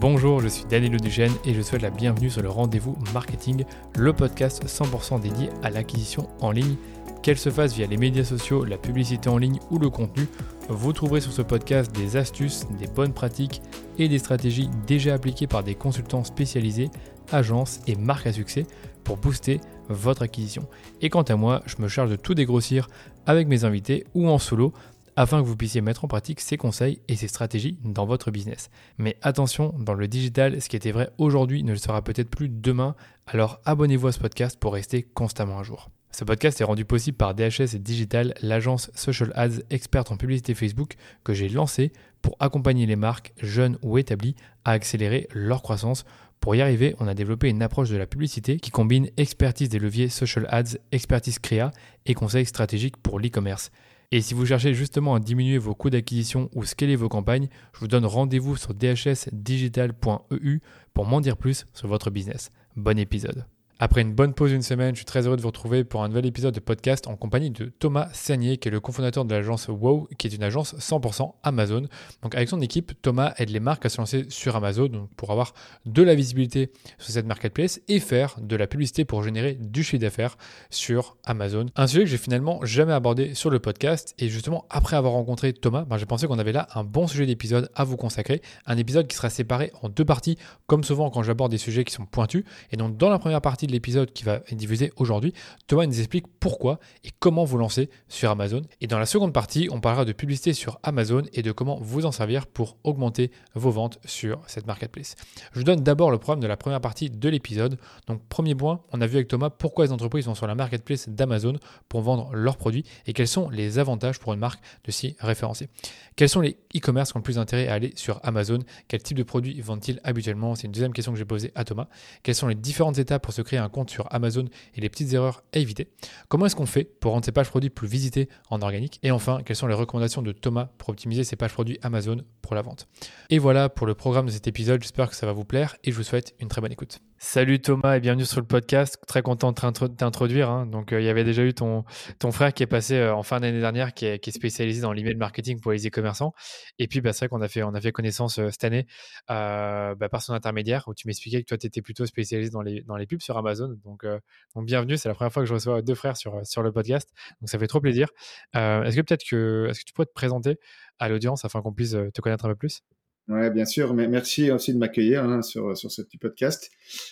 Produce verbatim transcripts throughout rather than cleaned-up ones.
Bonjour, je suis Daniel Duchesne et je souhaite la bienvenue sur le Rendez-vous Marketing, le podcast cent pour cent dédié à l'acquisition en ligne. Qu'elle se fasse via les médias sociaux, la publicité en ligne ou le contenu, vous trouverez sur ce podcast des astuces, des bonnes pratiques et des stratégies déjà appliquées par des consultants spécialisés, agences et marques à succès pour booster votre acquisition. Et quant à moi, je me charge de tout dégrossir avec mes invités ou en solo afin que vous puissiez mettre en pratique ces conseils et ces stratégies dans votre business. Mais attention, dans le digital, ce qui était vrai aujourd'hui ne le sera peut-être plus demain, alors abonnez-vous à ce podcast pour rester constamment à jour. Ce podcast est rendu possible par D H S Digital, l'agence Social Ads experte en publicité Facebook que j'ai lancée pour accompagner les marques, jeunes ou établies, à accélérer leur croissance. Pour y arriver, on a développé une approche de la publicité qui combine expertise des leviers Social Ads, expertise créa et conseils stratégiques pour l'e-commerce. Et si vous cherchez justement à diminuer vos coûts d'acquisition ou scaler vos campagnes, je vous donne rendez-vous sur d h s digital point e u pour m'en dire plus sur votre business. Bon épisode. Après une bonne pause d'une semaine, je suis très heureux de vous retrouver pour un nouvel épisode de podcast en compagnie de Thomas Sagnier, qui est le cofondateur de l'agence Wow, qui est une agence cent pour cent Amazon. Donc avec son équipe, Thomas aide les marques à se lancer sur Amazon donc pour avoir de la visibilité sur cette marketplace et faire de la publicité pour générer du chiffre d'affaires sur Amazon. Un sujet que j'ai finalement jamais abordé sur le podcast. Et justement, après avoir rencontré Thomas, ben j'ai pensé qu'on avait là un bon sujet d'épisode à vous consacrer. Un épisode qui sera séparé en deux parties, comme souvent quand j'aborde des sujets qui sont pointus. Et donc dans la première partie de l'épisode qui va être diffusé aujourd'hui, Thomas nous explique pourquoi et comment vous lancer sur Amazon. Et dans la seconde partie, on parlera de publicité sur Amazon et de comment vous en servir pour augmenter vos ventes sur cette marketplace. Je vous donne d'abord le programme de la première partie de l'épisode. Donc premier point, on a vu avec Thomas pourquoi les entreprises vont sur la marketplace d'Amazon pour vendre leurs produits et quels sont les avantages pour une marque de s'y référencer. Quels sont les e-commerce qui ont le plus intérêt à aller sur Amazon? Quel type de produits vendent-ils habituellement? C'est une deuxième question que j'ai posée à Thomas. Quelles sont les différentes étapes pour se créer un compte sur Amazon et les petites erreurs à éviter? Comment est-ce qu'on fait pour rendre ces pages produits plus visitées en organique? Et enfin, quelles sont les recommandations de Thomas pour optimiser ces pages produits Amazon pour la vente? Et voilà pour le programme de cet épisode. J'espère que ça va vous plaire et je vous souhaite une très bonne écoute. Salut Thomas et bienvenue sur le podcast. Très content de t'introduire. Hein. Donc, euh, il y avait déjà eu ton, ton frère qui est passé euh, en fin d'année dernière, qui est, qui est spécialisé dans l'email marketing pour les e-commerçants. Et puis, bah, c'est vrai qu'on a fait, on a fait connaissance euh, cette année euh, bah, par son intermédiaire où tu m'expliquais que toi, tu étais plutôt spécialisé dans les, dans les pubs sur Amazon. Donc, euh, donc, bienvenue. C'est la première fois que je reçois deux frères sur, sur le podcast. Donc, ça fait trop plaisir. Euh, est-ce que peut-être que, est-ce que tu pourrais te présenter à l'audience afin qu'on puisse te connaître un peu plus? Ouais, bien sûr. Mais merci aussi de m'accueillir hein, sur sur ce petit podcast.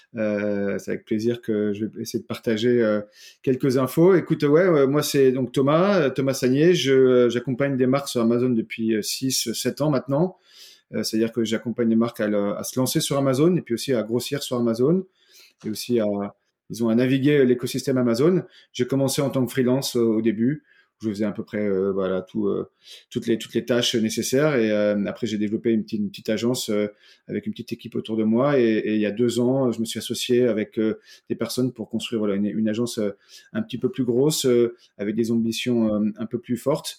Euh, c'est avec plaisir que je vais essayer de partager euh, quelques infos. Écoute, ouais, euh, moi c'est donc Thomas, Thomas Sagnier. Je euh, j'accompagne des marques sur Amazon depuis six sept ans maintenant. Euh, c'est-à-dire que j'accompagne les marques à, le, à se lancer sur Amazon et puis aussi à grossir sur Amazon et aussi à ils ont à naviguer l'écosystème Amazon. J'ai commencé en tant que freelance euh, au début. Je faisais à peu près euh, voilà tout, euh, toutes les toutes les tâches nécessaires et euh, après j'ai développé une petite, une petite agence euh, avec une petite équipe autour de moi et, et il y a deux ans je me suis associé avec euh, des personnes pour construire voilà une, une agence euh, un petit peu plus grosse euh, avec des ambitions euh, un peu plus fortes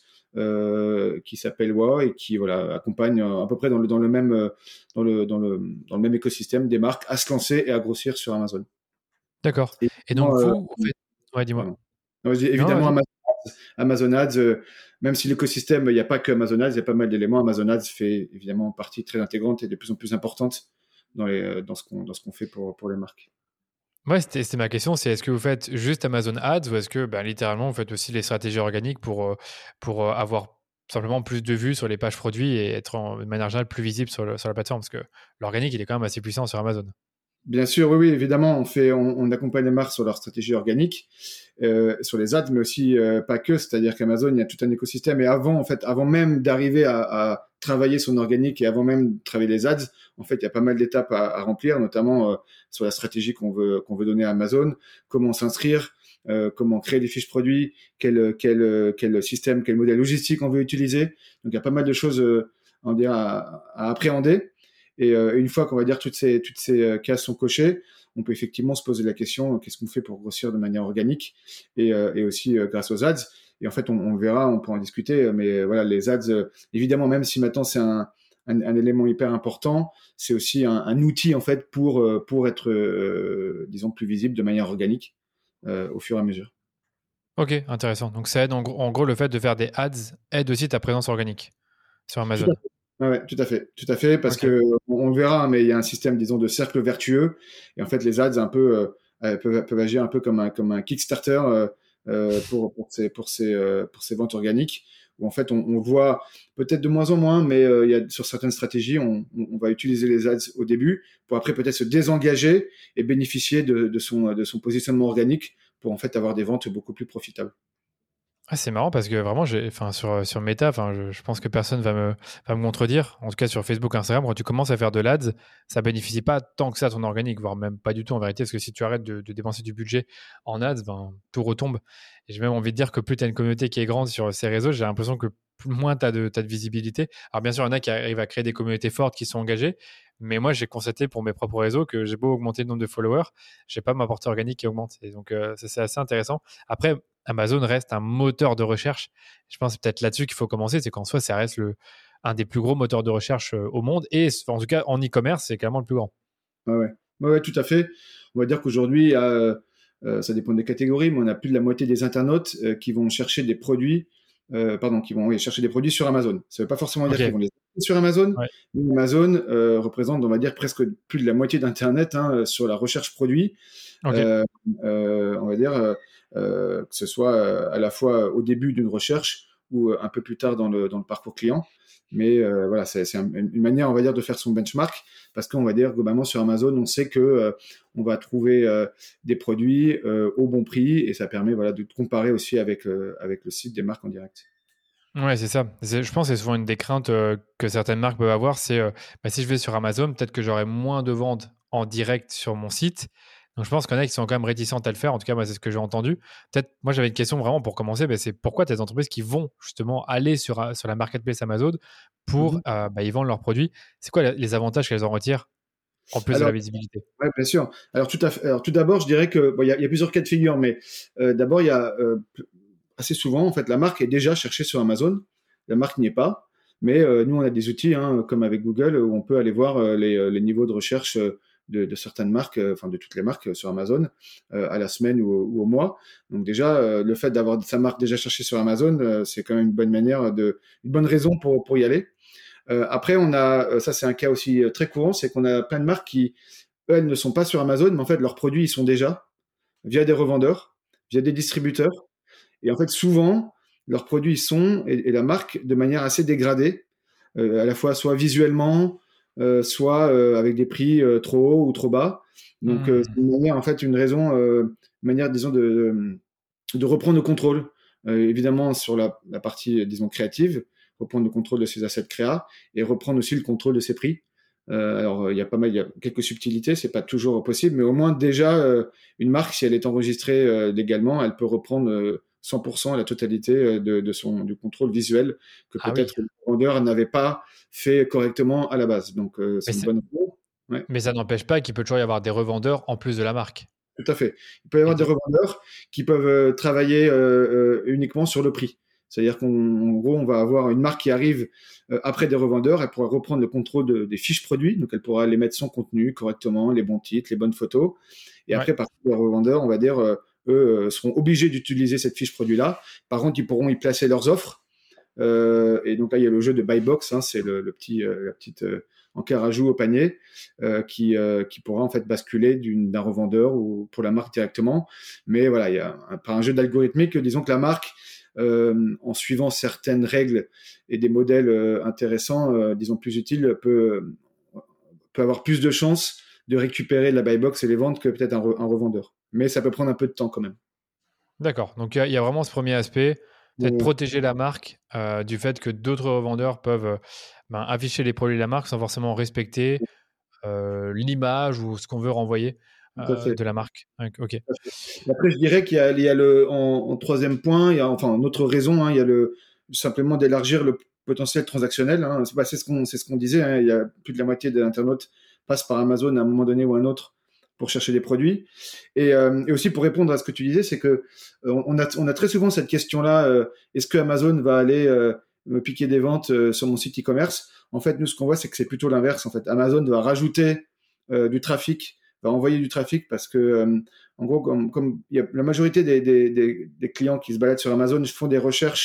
euh, qui s'appelle Wow et qui voilà accompagne euh, à peu près dans le dans le même euh, dans le dans le dans le même écosystème des marques à se lancer et à grossir sur Amazon. D'accord. Et, Et donc euh, vous, en fait, ouais, dis-moi. pardon. Non, je dis, Non, évidemment, vas-y. Amazon Ads, Amazon Ads, euh, même si l'écosystème, il n'y a pas que Amazon Ads, il y a pas mal d'éléments. Amazon Ads fait évidemment partie très intégrante et de plus en plus importante dans, les, euh, dans ce qu'on dans ce qu'on fait pour, pour les marques. Ouais, c'était c'était ma question, c'est est-ce que vous faites juste Amazon Ads ou est-ce que ben, littéralement vous faites aussi les stratégies organiques pour, euh, pour euh, avoir simplement plus de vues sur les pages produits et être en, de manière générale plus visible sur, le- sur la plateforme? Parce que l'organique, il est quand même assez puissant sur Amazon. Bien sûr, oui, oui, évidemment, on fait, on, on accompagne les marques sur leur stratégie organique, euh, sur les ads, mais aussi euh, pas que. C'est-à-dire qu'Amazon, il y a tout un écosystème. Et avant, en fait, avant même d'arriver à, à travailler son organique et avant même de travailler les ads, en fait, il y a pas mal d'étapes à, à remplir, notamment euh, sur la stratégie qu'on veut qu'on veut donner à Amazon, comment s'inscrire, euh, comment créer des fiches produits, quel quel quel système, quel modèle logistique on veut utiliser. Donc, il y a pas mal de choses, euh, on dirait, à, à appréhender. Et euh, une fois qu'on va dire toutes ces toutes ces euh, cases sont cochées, on peut effectivement se poser la question euh, qu'est-ce qu'on fait pour grossir de manière organique et, euh, et aussi euh, grâce aux ads. Et en fait, on, on verra, on pourra en discuter. Mais euh, voilà, les ads, euh, évidemment, même si maintenant c'est un, un, un élément hyper important, c'est aussi un, un outil en fait pour euh, pour être euh, disons plus visible de manière organique euh, au fur et à mesure. Ok, intéressant. Donc ça aide en, gros- en gros le fait de faire des ads aide aussi ta présence organique sur Tout à Amazon. fait. Ouais, ouais, tout à fait, tout à fait, parce Ok. que on, on le verra, hein, mais il y a un système, disons, de cercle vertueux, et en fait, les ads un peu euh, euh, peuvent, peuvent agir un peu comme un comme un Kickstarter euh, euh, pour pour ces pour ces euh, pour ces ventes organiques, où en fait, on, on voit peut-être de moins en moins, mais euh, il y a sur certaines stratégies, on, on, on va utiliser les ads au début pour après peut-être se désengager et bénéficier de, de son de son positionnement organique pour en fait avoir des ventes beaucoup plus profitables. Ah, c'est marrant parce que vraiment, j'ai, enfin, sur, sur Meta, enfin, je, je pense que personne va me, va me contredire. En tout cas, sur Facebook, Instagram, quand tu commences à faire de l'ads, ça bénéficie pas tant que ça à ton organique, voire même pas du tout en vérité, parce que si tu arrêtes de, de dépenser du budget en ads, ben, tout retombe. Et j'ai même envie de dire que plus tu as une communauté qui est grande sur ces réseaux, j'ai l'impression que plus- moins tu as de, t'as de visibilité. Alors, bien sûr, il y en a qui arrivent à créer des communautés fortes qui sont engagées, mais moi, j'ai constaté pour mes propres réseaux que j'ai beau augmenter le nombre de followers, j'ai pas ma portée organique qui augmente. Et donc, euh, ça, c'est assez intéressant. Après, Amazon reste un moteur de recherche. Je pense que c'est peut-être là-dessus qu'il faut commencer, c'est qu'en soi, ça reste le, un des plus gros moteurs de recherche euh, au monde. Et en tout cas, en e-commerce, c'est clairement le plus grand. Ouais, ouais. Ouais, ouais, tout à fait. On va dire qu'aujourd'hui, euh, euh, ça dépend des catégories, mais on a plus de la moitié des internautes euh, qui vont chercher des produits, euh, pardon, qui vont oui, chercher des produits sur Amazon. Ça ne veut pas forcément dire qu'ils Ok. vont les acheter sur Amazon, Ouais. mais Amazon euh, représente, on va dire, presque plus de la moitié d'Internet hein, sur la recherche produit. Ok. Euh, euh, on va dire euh, euh, que ce soit euh, à la fois au début d'une recherche ou euh, un peu plus tard dans le, dans le parcours client. Mais euh, voilà, c'est c'est un- une manière, on va dire, de faire son benchmark parce qu'on va dire globalement sur Amazon, on sait que euh, on va trouver euh, des produits euh, au bon prix et ça permet voilà de comparer aussi avec euh, avec le site des marques en direct. Ouais, c'est ça. C'est- Je pense que c'est souvent une des craintes euh, que certaines marques peuvent avoir. C'est euh, bah, si je vais sur Amazon, peut-être que j'aurai moins de ventes en direct sur mon site. Donc, je pense qu'il y en a qui sont quand même réticentes à le faire. En tout cas, moi, c'est ce que j'ai entendu. Peut-être, moi, j'avais une question vraiment pour commencer. Bah, c'est pourquoi tu as des entreprises qui vont justement aller sur, euh, sur la marketplace Amazon pour Mhm. euh, bah, y vendre leurs produits. C'est quoi la- les avantages qu'elles en retirent en plus de Alors, la visibilité? ouais, bien sûr. Alors tout à fait. Alors tout d'abord, je dirais que bon, il y, a, il y a plusieurs cas de figure, mais euh, d'abord il y a euh, assez souvent en fait la marque est déjà cherchée sur Amazon, la marque n'y est pas, mais euh, nous on a des outils hein, comme avec Google où on peut aller voir euh, les, euh, les niveaux de recherche euh, de, de certaines marques, euh, enfin de toutes les marques euh, sur Amazon euh, à la semaine ou, au- ou au mois. Donc déjà euh, le fait d'avoir sa marque déjà cherchée sur Amazon, euh, c'est quand même une bonne manière de, une bonne raison pour pour y aller. Euh, après on a, euh, ça c'est un cas aussi euh, très courant, c'est qu'on a plein de marques qui eux, elles ne sont pas sur Amazon, mais en fait leurs produits ils sont déjà via des revendeurs, via des distributeurs. Et en fait, souvent, leurs produits sont, et, et la marque, de manière assez dégradée, euh, à la fois soit visuellement, euh, soit euh, avec des prix euh, trop hauts ou trop bas. Donc, euh, c'est Hmm. une manière, en fait, une raison, euh, une manière, disons, de, de reprendre le contrôle, euh, évidemment, sur la, la partie, disons, créative, reprendre le contrôle de ses assets créa et reprendre aussi le contrôle de ses prix. Euh, alors, il y a pas mal, il y a quelques subtilités, c'est pas toujours possible, mais au moins, déjà, euh, une marque, si elle est enregistrée euh, légalement, elle peut reprendre euh, cent pour cent la totalité euh, de, de son, du contrôle visuel que Ah oui, peut-être le vendeur n'avait pas fait correctement à la base. Donc, euh, mais, c'est une c'est- bonne raison. Ouais. mais ça n'empêche pas qu'il peut toujours y avoir des revendeurs en plus de la marque. Tout à fait. Il peut y Et avoir des du- revendeurs qui peuvent euh, travailler euh, euh, uniquement sur le prix. C'est-à-dire qu'en gros, on va avoir une marque qui arrive euh, après des revendeurs, elle pourra reprendre le contrôle de- des fiches produits, donc elle pourra les mettre son contenu correctement, les bons titres, les bonnes photos. Et Ouais. après, par contre, les revendeurs, on va dire, euh, eux euh, seront obligés d'utiliser cette fiche produit-là. Par contre, ils pourront y placer leurs offres. Euh, et donc là, il y a le jeu de buy box, hein, c'est le, le petit, euh, la petite euh, encart ajout au panier euh, qui, euh, qui pourra en fait basculer d'une- d'un revendeur ou pour la marque directement. Mais voilà, il y a un, par un jeu d'algorithmique, disons que la marque, euh, en suivant certaines règles et des modèles euh, intéressants, euh, disons plus utiles, peut, peut avoir plus de chances de récupérer de la buy box et les vendre que peut-être un, re- un revendeur. Mais ça peut prendre un peu de temps quand même. D'accord. Donc il y, a il y a vraiment ce premier aspect, peut-être Euh, protéger la marque euh, du fait que d'autres revendeurs peuvent euh, ben, afficher les produits de la marque sans forcément respecter euh, l'image ou ce qu'on veut renvoyer tout à euh, fait. de la marque. Ok. Ok. Après, je dirais qu'il y a, il y a le, en, en troisième point, il y a enfin une autre raison, hein, il y a le simplement d'élargir le potentiel transactionnel. Hein. C'est, bah, c'est ce qu'on, c'est ce qu'on disait. Hein, il y a plus de la moitié des internautes passent par Amazon à un moment donné ou un autre pour chercher des produits. Et, euh, et aussi pour répondre à ce que tu disais, c'est que euh, on a, on a très souvent cette question-là euh, est-ce que Amazon va aller euh, me piquer des ventes euh, sur mon site e-commerce? En fait, nous, ce qu'on voit, c'est que c'est plutôt l'inverse. En fait, Amazon va rajouter euh, du trafic, va envoyer du trafic parce que euh, en gros, comme, comme il y a la majorité des, des, des, des clients qui se baladent sur Amazon font des recherches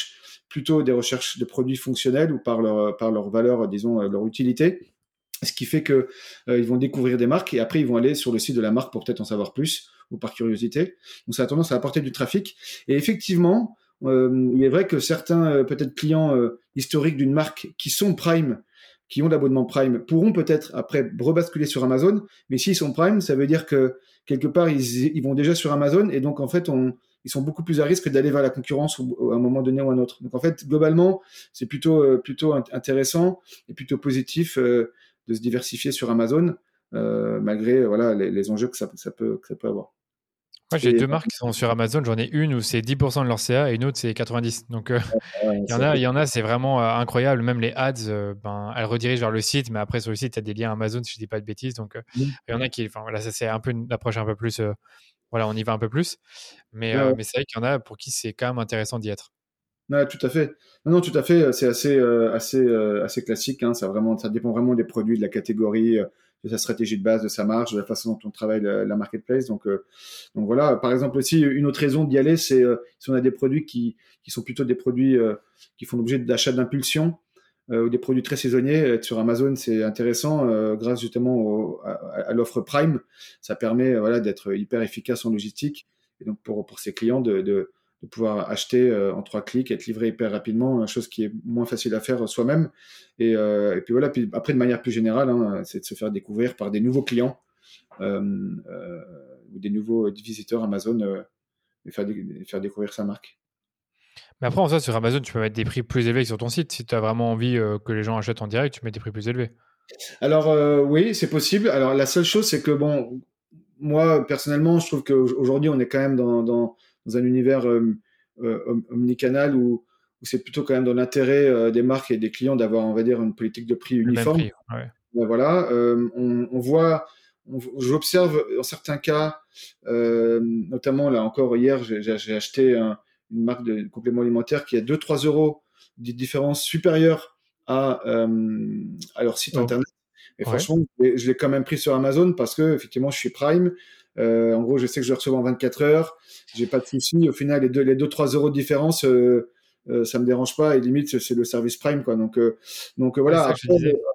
plutôt des recherches de produits fonctionnels ou par leur, par leur valeur, disons, leur utilité. Ce qui fait que euh, ils vont découvrir des marques et après ils vont aller sur le site de la marque pour peut-être en savoir plus ou par curiosité. Donc ça a tendance à apporter du trafic. Et effectivement, euh, il est vrai que certains euh, peut-être clients euh, historiques d'une marque qui sont Prime, qui ont l'abonnement Prime, pourront peut-être après rebasculer sur Amazon. Mais s'ils sont Prime, ça veut dire que quelque part ils, ils vont déjà sur Amazon et donc en fait on ils sont beaucoup plus à risque d'aller vers la concurrence ou, ou à un moment donné ou à un autre. Donc en fait globalement c'est plutôt euh, plutôt intéressant et plutôt positif. Euh, de se diversifier sur Amazon, euh, malgré voilà, les, les enjeux que ça, ça, peut, que ça peut avoir. Moi, j'ai et, deux marques qui sont sur Amazon. J'en ai une où c'est dix pour cent de leur C A et une autre, c'est quatre-vingt-dix. Donc, euh, ouais, il y en a, il y en a, c'est vraiment euh, incroyable. Même les ads, euh, ben, elles redirigent vers le site, mais après, sur le site, il y a des liens Amazon, si je ne dis pas de bêtises. Donc, euh, mmh. il y en a qui, enfin, voilà, ça, c'est un peu une approche un peu plus, euh, voilà, on y va un peu plus. Mais, ouais, euh, ouais. mais c'est vrai qu'il y en a pour qui c'est quand même intéressant d'y être. Ouais, tout à fait. Non, non, tout à fait. C'est assez, euh, assez, euh, assez classique. Hein. Ça, vraiment, ça dépend vraiment des produits, de la catégorie, euh, de sa stratégie de base, de sa marge, de la façon dont on travaille la, la marketplace. Donc, euh, donc voilà. Par exemple aussi, une autre raison d'y aller, c'est euh, si on a des produits qui, qui sont plutôt des produits euh, qui font l'objet d'achats d'impulsion euh, ou des produits très saisonniers. Être sur Amazon, c'est intéressant euh, grâce justement au, à, à l'offre Prime. Ça permet euh, voilà d'être hyper efficace en logistique et donc pour pour ses clients de, de de pouvoir acheter euh, en trois clics, être livré hyper rapidement, chose qui est moins facile à faire soi-même. Et, euh, et puis voilà, puis après de manière plus générale, hein, c'est de se faire découvrir par des nouveaux clients euh, euh, ou des nouveaux visiteurs Amazon euh, et faire, et faire découvrir sa marque. Mais après, en ça, sur Amazon, tu peux mettre des prix plus élevés que sur ton site. Si tu as vraiment envie euh, que les gens achètent en direct, tu mets des prix plus élevés. Alors euh, oui, c'est possible. Alors la seule chose, c'est que bon, moi personnellement, je trouve qu'aujourd'hui, on est quand même dans, dans, dans un univers euh, euh, omnicanal où, où c'est plutôt quand même dans l'intérêt euh, des marques et des clients d'avoir, on va dire, une politique de prix uniforme. Le même prix, ouais. Ben voilà, euh, on, on voit, on, j'observe dans certains cas, euh, notamment là encore hier, j'ai, j'ai acheté un, une marque de compléments alimentaires qui a deux trois euros de différence supérieure à, euh, à leur site oh. internet. Et ouais. franchement, je l'ai quand même pris sur Amazon parce que effectivement, je suis Prime. Euh, en gros, je sais que je le reçois en vingt-quatre heures. J'ai pas de souci. Au final, les deux, les deux, trois euros de différence, euh, euh, ça me dérange pas. Et limite, c'est, c'est le service Prime, quoi. Donc, euh, donc voilà. C'est ça que je disais.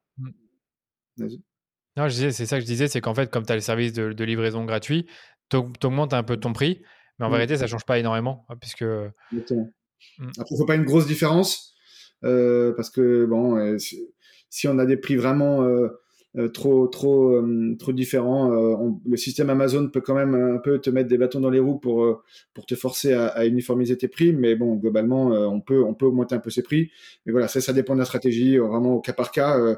Vas-y. Non, je disais, c'est ça que je disais, c'est qu'en fait, comme tu as le service de, de livraison gratuit, tu augmentes un peu ton prix, mais en mmh. vérité, ça change pas énormément, puisque. Exactement. Mmh. Après, il faut pas une grosse différence, euh, parce que bon, euh, si on a des prix vraiment euh, euh, trop trop euh, trop différents, euh, on, le système Amazon peut quand même un peu te mettre des bâtons dans les roues pour euh, pour te forcer à, à uniformiser tes prix, mais bon, globalement, euh, on peut on peut augmenter un peu ses prix, mais voilà, ça ça dépend de la stratégie, vraiment au cas par cas. Euh,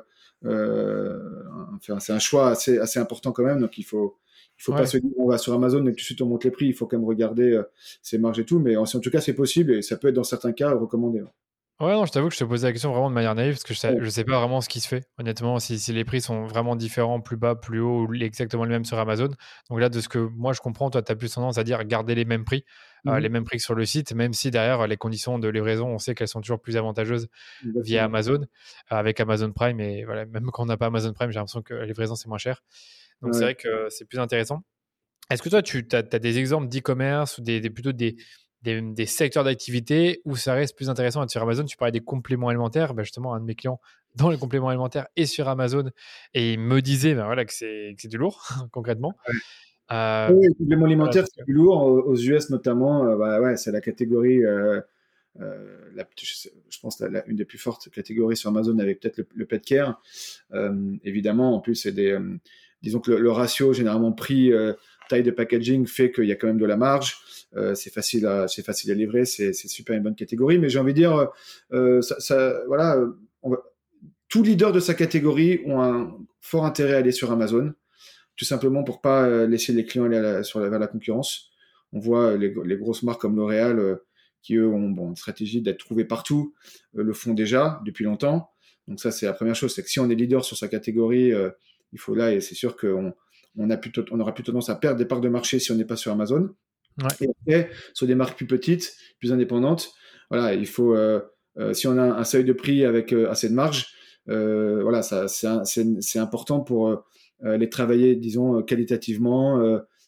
euh, enfin, c'est un choix assez assez important quand même, donc il faut il faut ouais. pas se dire on va sur Amazon et tout de suite on monte les prix, il faut quand même regarder euh, ses marges et tout, mais en, en tout cas c'est possible et ça peut être dans certains cas recommandé. Ouais. Ouais, non, je t'avoue que je te posais la question vraiment de manière naïve parce que je sais, je sais pas vraiment ce qui se fait, honnêtement, si, si les prix sont vraiment différents, plus bas, plus haut, ou exactement les mêmes sur Amazon. Donc là, de ce que moi je comprends, toi, tu as plus tendance à dire garder les mêmes prix, mm-hmm. euh, les mêmes prix que sur le site, même si derrière les conditions de livraison, on sait qu'elles sont toujours plus avantageuses Exactement. via Amazon, euh, avec Amazon Prime. Et voilà, même quand on n'a pas Amazon Prime, j'ai l'impression que la livraison, c'est moins cher. Donc ouais. c'est vrai que c'est plus intéressant. Est-ce que toi, tu as des exemples d'e-commerce ou des, des, plutôt des. Des, des secteurs d'activité où ça reste plus intéressant sur Amazon? Tu parlais des compléments alimentaires, ben justement un de mes clients dans les compléments alimentaires est sur Amazon et il me disait ben voilà, que, c'est, que c'est du lourd concrètement. Ouais. Euh, oui, les compléments alimentaires voilà, c'est du lourd aux U S notamment, euh, bah, ouais, c'est la catégorie euh, euh, la, je, je pense la, la, une des plus fortes catégories sur Amazon avec peut-être le, le pet care euh, évidemment. En plus c'est des euh, disons que le, le ratio généralement prix euh, taille de packaging fait qu'il y a quand même de la marge. Euh, c'est facile à c'est facile à livrer, c'est c'est super une bonne catégorie, mais j'ai envie de dire euh, ça, ça voilà on va, tous leaders de sa catégorie ont un fort intérêt à aller sur Amazon, tout simplement pour pas laisser les clients aller à la, sur la, vers la concurrence. On voit les, les grosses marques comme L'Oréal euh, qui eux ont bon, une stratégie d'être trouvés partout, euh, le font déjà depuis longtemps. Donc ça c'est la première chose, c'est que si on est leader sur sa catégorie, euh, il faut là et c'est sûr qu'on on a plutôt on aura plutôt tendance à perdre des parts de marché si on n'est pas sur Amazon. Ouais. Et après, sur des marques plus petites, plus indépendantes, voilà, il faut, euh, euh, si on a un seuil de prix avec euh, assez de marge, euh, voilà, ça, c'est, c'est, c'est important pour euh, les travailler, disons, qualitativement, euh,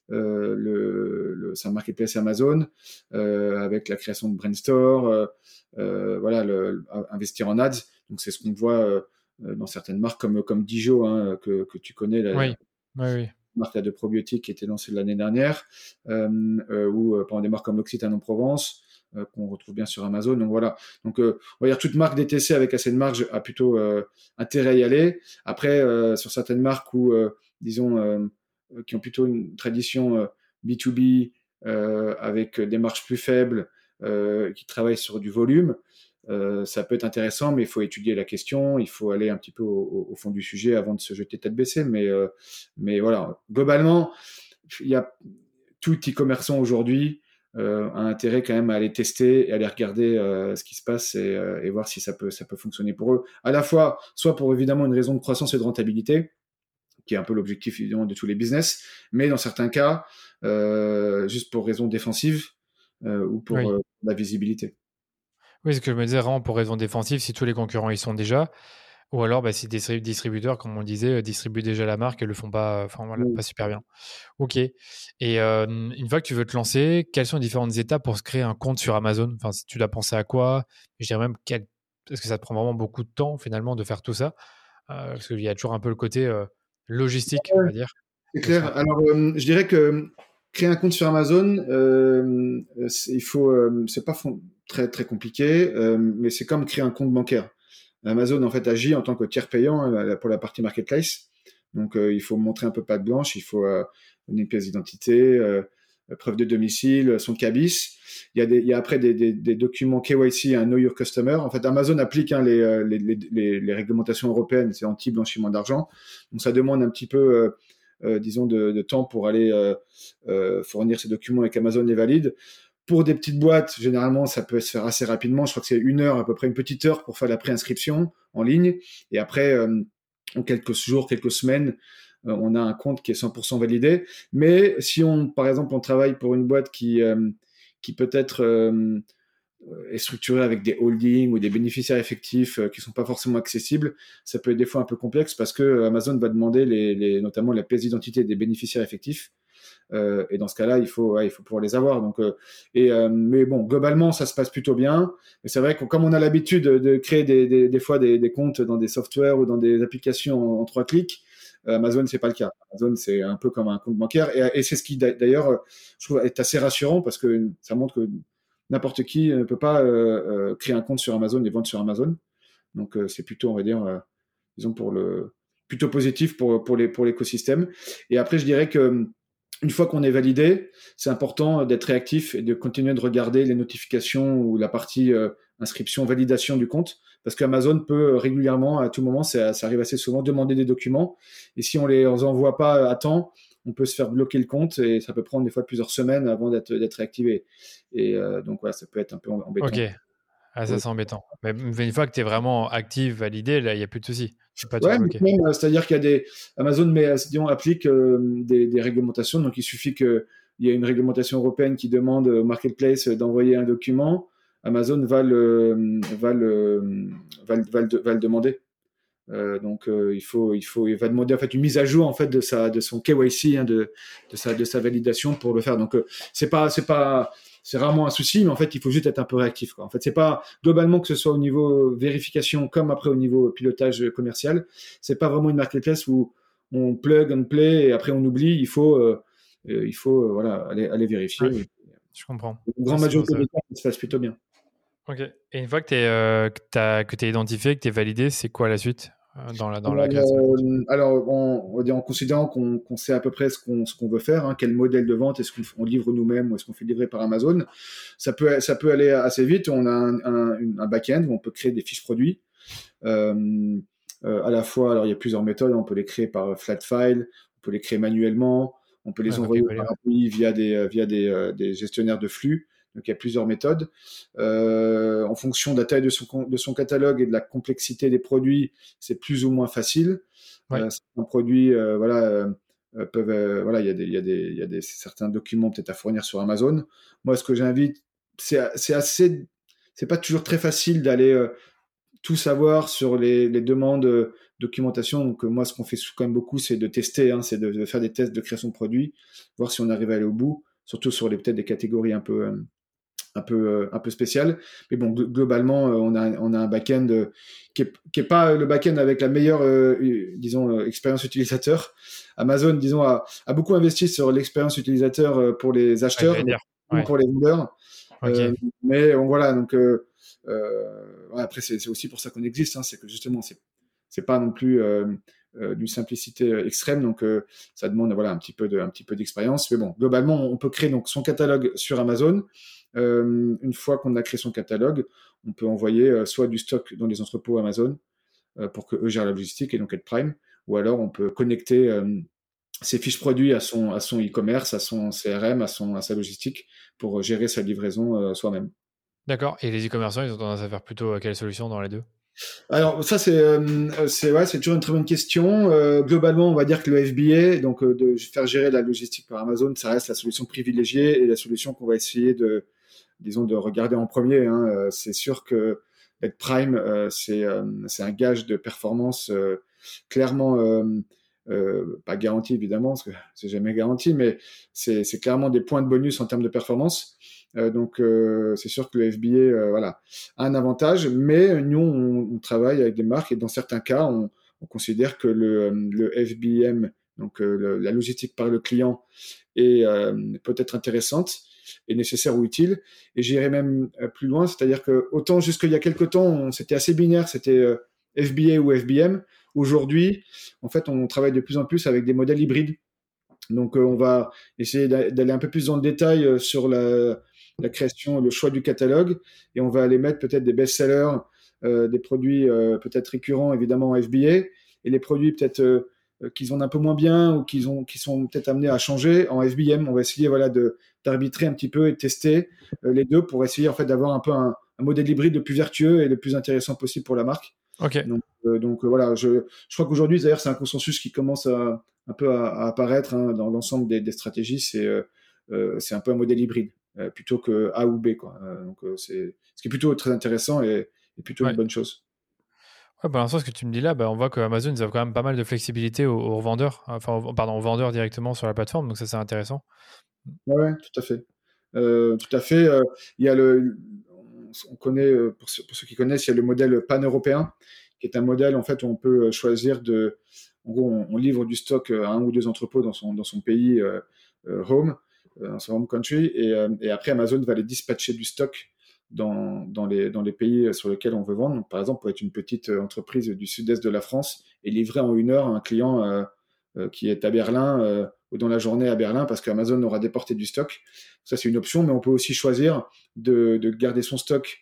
euh, le, le, c'est un marketplace Amazon euh, avec la création de Brandstore, euh, euh, voilà, le, le, investir en ads. Donc c'est ce qu'on voit euh, dans certaines marques comme comme Dijo hein, que que tu connais, la, Oui, oui, oui. marque de probiotiques qui était lancée l'année dernière, euh, euh, ou euh, par des marques comme l'Occitane en Provence, euh, qu'on retrouve bien sur Amazon. Donc voilà. Donc euh, on va dire toute marque D T C avec assez de marge a plutôt euh, intérêt à y aller. Après, euh, sur certaines marques où, euh, disons, euh, qui ont plutôt une tradition euh, B deux B euh, avec des marges plus faibles, euh, qui travaillent sur du volume, euh, ça peut être intéressant, mais il faut étudier la question, il faut aller un petit peu au, au fond du sujet avant de se jeter tête baissée. Mais, euh, mais voilà, globalement, il y a tout e-commerçant aujourd'hui euh, a intérêt quand même à aller tester et à aller regarder euh, ce qui se passe et, euh, et voir si ça peut, ça peut fonctionner pour eux. À la fois, soit pour évidemment une raison de croissance et de rentabilité, qui est un peu l'objectif évidemment de tous les business, mais dans certains cas, euh, juste pour raison défensive euh, ou pour Oui. euh, la visibilité. Oui, ce que je me disais, vraiment pour raison défensive, si tous les concurrents y sont déjà, ou alors bah, si des distrib- distributeurs, comme on disait, euh, distribuent déjà la marque et le font pas, enfin voilà, Oui. pas super bien. Ok. Et euh, une fois que tu veux te lancer, quelles sont les différentes étapes pour se créer un compte sur Amazon? Enfin, si tu dois penser à quoi? Je dirais même quel... Est-ce que ça te prend vraiment beaucoup de temps finalement de faire tout ça? Euh, parce qu'il y a toujours un peu le côté euh, logistique, on Ouais, va dire. c'est Aussi clair. important. Alors, euh, je dirais que créer un compte sur Amazon, euh, c'est, il faut, euh, c'est pas fon- très très compliqué, euh, mais c'est comme créer un compte bancaire. Amazon en fait agit en tant que tiers payant hein, la- pour la partie marketplace. Donc, euh, il faut montrer un peu patte blanche, il faut euh, donner une pièce d'identité, euh, preuve de domicile, son cabis. Il y a, des, il y a après des, des, des documents K Y C, un Know Your Customer. En fait, Amazon applique hein, les, euh, les, les, les, les réglementations européennes, c'est anti-blanchiment d'argent. Donc, ça demande un petit peu, euh, euh, disons, de, de temps pour aller euh, euh, fournir ces documents et qu'Amazon les valide. Pour des petites boîtes, généralement, ça peut se faire assez rapidement. Je crois que c'est une heure, à peu près une petite heure pour faire la préinscription en ligne. Et après, euh, en quelques jours, quelques semaines, euh, on a un compte qui est cent pour cent validé. Mais si on, par exemple, on travaille pour une boîte qui, euh, qui peut-être euh, est structurée avec des holdings ou des bénéficiaires effectifs euh, qui sont pas forcément accessibles, ça peut être des fois un peu complexe parce que Amazon va demander les, les, notamment la pièce d'identité des bénéficiaires effectifs. Euh, et dans ce cas-là, il faut, ouais, il faut pouvoir les avoir. Donc, euh, et, euh, mais bon, globalement, ça se passe plutôt bien. Mais c'est vrai que comme on a l'habitude de, de créer des, des, des fois des, des comptes dans des softwares ou dans des applications en, en trois clics, euh, Amazon, c'est pas le cas. Amazon, c'est un peu comme un compte bancaire. Et, et c'est ce qui, d'ailleurs, je trouve est assez rassurant parce que ça montre que n'importe qui ne peut pas euh, euh, créer un compte sur Amazon et vendre sur Amazon. Donc, euh, c'est plutôt, on va dire, euh, disons, pour le, plutôt positif pour, pour, les, pour l'écosystème. Et après, je dirais que une fois qu'on est validé, c'est important d'être réactif et de continuer de regarder les notifications ou la partie euh, inscription, validation du compte, parce qu'Amazon peut régulièrement, à tout moment, ça, ça arrive assez souvent, demander des documents. Et si on les on envoie pas à temps, on peut se faire bloquer le compte et ça peut prendre des fois plusieurs semaines avant d'être, d'être réactivé. Et euh, donc, voilà, ça peut être un peu Ok. embêtant. Ah, ça, c'est embêtant. Mais mais une fois que tu es vraiment actif, validé, là, il n'y a plus de souci. Tu peux pas te Ouais, faire mais bloquer. même, euh, c'est-à-dire qu'il y a des Amazon, mais euh, disons, applique euh, des, des réglementations. Donc, il suffit qu'il y ait une réglementation européenne qui demande au marketplace d'envoyer un document. Amazon va le va le va, le- va le, va le demander. Euh, donc, euh, il faut il faut il va demander en fait une mise à jour en fait de sa de son K Y C hein, de de sa de sa validation pour le faire. Donc, euh, c'est pas c'est pas c'est rarement un souci, mais en fait, il faut juste être un peu réactif, quoi. En fait, c'est pas globalement que ce soit au niveau vérification comme après au niveau pilotage commercial. C'est pas vraiment une marketplace où on plug and play et après on oublie. Il faut, euh, euh, il faut, euh, voilà, aller, aller vérifier. Ouais, Et je comprends. une Ouais, grande c'est majorité ça. des cas, ça se passe plutôt bien. Ok. Et une fois que tu es, que t'as, que t'es identifié, que tu es validé, c'est quoi la suite euh, dans la, dans la création de compte? Euh, alors, on, on va dire en considérant qu'on qu'on sait à peu près ce qu'on ce qu'on veut faire, hein, quel modèle de vente, est-ce qu'on on livre nous-mêmes ou est-ce qu'on fait livrer par Amazon, ça peut, ça peut aller assez vite. On a un, un, une- un back-end où on peut créer des fiches produits. Euh, euh, à la fois, alors il y a plusieurs méthodes, on peut les créer par flat file, on peut les créer manuellement, on peut les Ouais, envoyer copier-coller, par ouais. A P I via des, euh, via des, euh, des gestionnaires de flux. Donc il y a plusieurs méthodes. Euh, en fonction de la taille de son, de son catalogue et de la complexité des produits, c'est plus ou moins facile. Ouais. Euh, certains produits, euh, voilà, euh, euh, peuvent, euh, voilà, il y a des, il y a des, il y a des certains documents peut-être à fournir sur Amazon. Moi, ce que j'invite, c'est, c'est assez, c'est pas toujours très facile d'aller euh, tout savoir sur les, les demandes documentation. Donc moi, ce qu'on fait quand même beaucoup, c'est de tester, hein, c'est de, de faire des tests de création de produits, voir si on arrive à aller au bout, surtout sur les peut-être des catégories un peu euh, un peu euh, un peu spécial. Mais bon, gl- globalement, euh, on a on a un back-end euh, qui est qui est pas le back-end avec la meilleure euh, euh, disons euh, expérience utilisateur. Amazon, disons, a, a beaucoup investi sur l'expérience utilisateur euh, pour les Ouais, acheteurs, j'allais mais dire. pas Ouais. pour les vendeurs. Euh, Ok. mais bon, voilà, donc euh, euh, ouais, après c'est c'est aussi pour ça qu'on existe, hein, c'est que justement c'est c'est pas non plus euh, euh, d'une simplicité euh, extrême, donc euh, ça demande voilà un petit peu de un petit peu d'expérience. Mais bon, globalement, on peut créer donc son catalogue sur Amazon. Euh, une fois qu'on a créé son catalogue, on peut envoyer euh, soit du stock dans les entrepôts Amazon euh, pour que eux gèrent la logistique et donc être Prime, ou alors on peut connecter euh, ses fiches produits à son à son e-commerce, à son C R M, à son à sa logistique pour gérer sa livraison euh, soi-même. D'accord. Et les e-commerçants, ils ont tendance à faire plutôt euh, quelle solution dans les deux? Alors ça c'est euh, c'est ouais, c'est toujours une très bonne question. Euh, globalement, on va dire que le F B A, donc euh, de faire gérer la logistique par Amazon, ça reste la solution privilégiée et la solution qu'on va essayer de disons de regarder en premier. Hein. Euh, c'est sûr que être Prime, euh, c'est euh, c'est un gage de performance euh, clairement euh, euh, pas garanti évidemment parce que c'est jamais garanti, mais c'est c'est clairement des points de bonus en termes de performance. Euh, donc euh, c'est sûr que le F B A euh, voilà a un avantage, mais nous on, on travaille avec des marques et dans certains cas on, on considère que le, le F B M, donc euh, le, la logistique par le client, est euh, peut-être intéressante et nécessaire ou utile. Et j'irais même euh, plus loin, c'est-à-dire que autant jusqu'il y a quelques temps, on- c'était assez binaire, c'était euh, F B A ou F B M. Aujourd'hui, en fait, on travaille de plus en plus avec des modèles hybrides. Donc, euh, on va essayer d'a- d'aller un peu plus dans le détail euh, sur la, la création, le choix du catalogue, et on va aller mettre peut-être des best-sellers, euh, des produits euh, peut-être récurrents, évidemment en F B A, et les produits peut-être euh, euh, qu'ils ont un peu moins bien ou qu'ils ont, qui sont peut-être amenés à changer en F B M. On va essayer voilà de d'arbitrer un petit peu et de tester euh, les deux pour essayer en fait d'avoir un peu un, un modèle hybride le plus vertueux et le plus intéressant possible pour la marque. Ok. Donc, euh, donc euh, voilà, je, je crois qu'aujourd'hui d'ailleurs c'est un consensus qui commence à un peu à, à apparaître hein, dans l'ensemble des, des stratégies, c'est euh, euh, c'est un peu un modèle hybride euh, plutôt que A ou B quoi. Euh, donc euh, c'est ce qui est plutôt très intéressant et, et plutôt une Ouais. bonne chose. Ouais, pour l'instant, ce que tu me dis là, bah, on voit que Amazon, ils offrent quand même pas mal de flexibilité aux, aux revendeurs, enfin, aux- pardon, aux vendeurs directement sur la plateforme, donc ça, c'est intéressant. Ouais, ouais, tout à fait. Euh, tout à fait. Euh, il y a le, on connaît euh, pour ceux, pour ceux qui connaissent, il y a le modèle pan-européen qui est un modèle en fait où on peut choisir de, en gros, on, on livre du stock à un ou deux entrepôts dans son dans son pays euh, euh, home, euh, dans son home country, et, euh, et après Amazon va aller dispatcher du stock dans dans les dans les pays sur lesquels on veut vendre. Donc, par exemple, pour être une petite entreprise du sud-est de la France et livrer en une heure à un client euh, euh, qui est à Berlin. Euh, ou dans la journée à Berlin parce qu'Amazon aura déporté du stock. Ça, c'est une option, mais on peut aussi choisir de, de garder son stock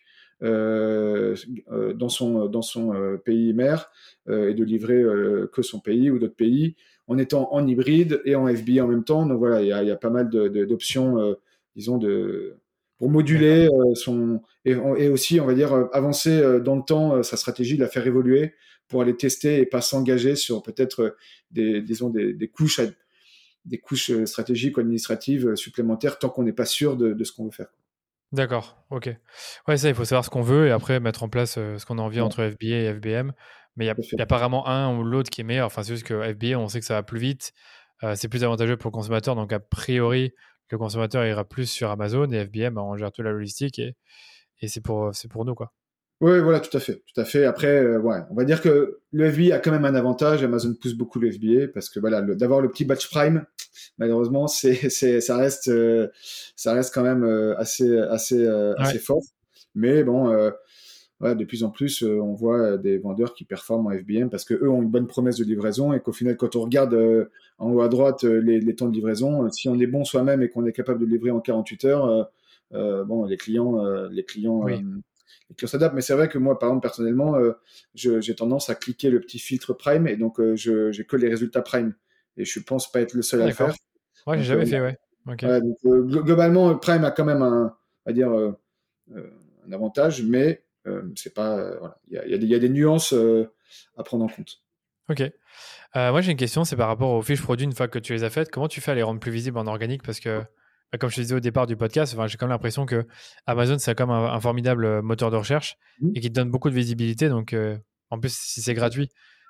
euh, euh, dans son, dans son euh, pays mère euh, et de livrer euh, que son pays ou d'autres pays en étant en hybride et en F B A en même temps. Donc voilà, il y a, il y a pas mal de, de, d'options, euh, disons, de, pour D'accord. moduler euh, son et, et aussi, on va dire, euh, avancer euh, dans le temps euh, sa stratégie, la faire évoluer pour aller tester et pas s'engager sur peut-être euh, des, disons, des, des couches à, des couches euh, stratégiques ou administratives euh, supplémentaires tant qu'on n'est pas sûr de, de ce qu'on veut faire. D'accord, ok. Ouais, ça, il faut savoir ce qu'on veut et après mettre en place euh, ce qu'on a envie Voilà, entre F B A et F B M. Mais il tout à fait. n'y a, a pas vraiment un ou l'autre qui est meilleur. Enfin, c'est juste que F B A, on sait que ça va plus vite, euh, c'est plus avantageux pour le consommateur. Donc, a priori, le consommateur ira plus sur Amazon et F B M, bah, on gère toute la logistique et, et c'est pour, c'est pour nous, quoi. Oui, voilà, tout à fait, tout à fait. Après, euh, ouais, on va dire que le F B A a quand même un avantage. Amazon pousse beaucoup le F B A parce que voilà, le, d'avoir le petit batch prime, malheureusement, c'est, c'est, ça reste, euh, ça reste quand même euh, assez, assez, euh, Ouais, assez fort. Mais bon, euh, ouais, de plus en plus, euh, on voit des vendeurs qui performent en F B M parce que eux ont une bonne promesse de livraison et qu'au final, quand on regarde euh, en haut à droite euh, les, les temps de livraison, euh, si on est bon soi-même et qu'on est capable de livrer en quarante-huit heures, euh, euh, bon, les clients, euh, les clients, euh, oui. les clients s'adaptent. Mais c'est vrai que moi, par exemple, personnellement, euh, je, j'ai tendance à cliquer le petit filtre Prime et donc euh, je, j'ai que les résultats Prime et je pense pas être le seul Ah, à le faire. d'accord. Ouais, j'ai Donc, euh, jamais fait, ouais. Ok. ouais, donc euh, glo- globalement, Prime a quand même un, on va dire. Euh, euh, un avantage, mais euh, c'est pas. Euh, voilà. Il y a, il y a des, il y a des nuances euh, à prendre en compte. Ok. Euh, moi, j'ai une question, c'est par rapport aux fiches produits une fois que tu les as faites. Comment tu fais à les rendre plus visibles en organique? Parce que, bah, comme je te disais au départ du podcast, enfin, j'ai quand même l'impression que Amazon, c'est comme un, un formidable moteur de recherche Mhm. et qui te donne beaucoup de visibilité. Donc, euh, en plus, si c'est gratuit,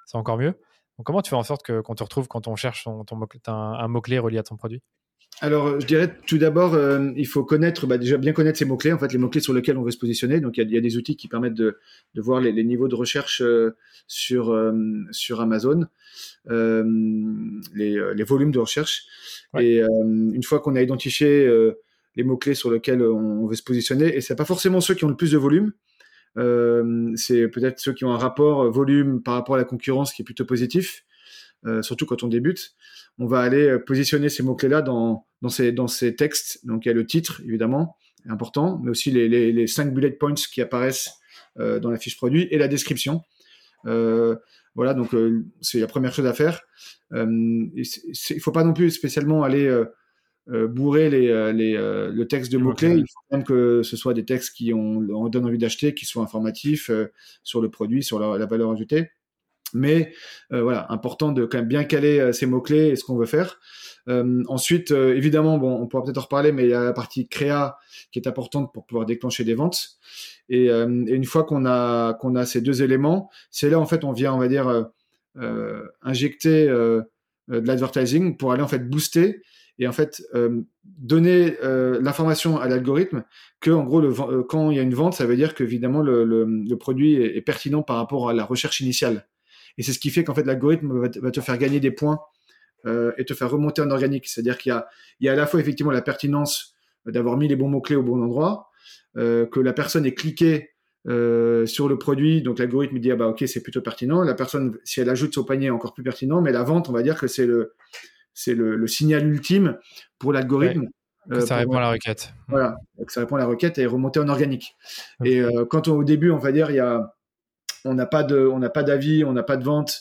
c'est encore mieux. Donc, comment tu fais en sorte que, qu'on te retrouve quand on cherche ton, ton mot, un, un mot-clé relié à ton produit? Alors, je dirais tout d'abord, euh, il faut connaître, bah, déjà bien connaître ces mots-clés, en fait, les mots-clés sur lesquels on veut se positionner. Donc, il y a, il y a des outils qui permettent de, de voir les, les niveaux de recherche euh, sur, euh, sur Amazon, euh, les, les volumes de recherche. Ouais. Et euh, une fois qu'on a identifié euh, les mots-clés sur lesquels on, on veut se positionner, et c'est pas forcément ceux qui ont le plus de volume, euh, c'est peut-être ceux qui ont un rapport volume par rapport à la concurrence qui est plutôt positif. Euh, surtout quand on débute, on va aller positionner ces mots-clés-là dans, dans, ces, dans ces textes. Donc, il y a le titre, évidemment, important, mais aussi les, les, les cinq bullet points qui apparaissent euh, dans la fiche produit et la description. Euh, voilà, donc euh, c'est la première chose à faire. Euh, il ne faut pas non plus spécialement aller euh, euh, bourrer les, les, euh, le texte de mots-clés. Il faut même que ce soit des textes qui ont, on donne envie d'acheter, qui soient informatifs euh, sur le produit, sur la, la valeur ajoutée. Mais euh, voilà, important de quand même bien caler euh, ces mots-clés et ce qu'on veut faire. Euh, ensuite, euh, évidemment, bon, on pourra peut-être en reparler, mais il y a la partie créa qui est importante pour pouvoir déclencher des ventes. Et, euh, et une fois qu'on a qu'on a ces deux éléments, c'est là en fait on vient, on va dire, euh, euh, injecter euh, de l'advertising pour aller en fait booster et en fait euh, donner euh, l'information à l'algorithme que en gros le, euh, quand il y a une vente, ça veut dire que évidemment le, le, le produit est, est pertinent par rapport à la recherche initiale. Et c'est ce qui fait qu'en fait l'algorithme va te, va te faire gagner des points euh, et te faire remonter en organique. C'est-à-dire qu'il y a, il y a à la fois effectivement la pertinence d'avoir mis les bons mots-clés au bon endroit, euh, que la personne ait cliqué euh, sur le produit, donc l'algorithme dit ah bah ok c'est plutôt pertinent. La personne, si elle ajoute son panier, encore plus pertinent. Mais la vente, on va dire que c'est le c'est le, le signal ultime pour l'algorithme. Ouais, que euh, ça pour, répond à la requête. Voilà, que ça répond à la requête et remonter en organique. Okay. Et euh, quand on, au début, on va dire il y a on n'a pas de, on n'a pas d'avis, on n'a pas de vente,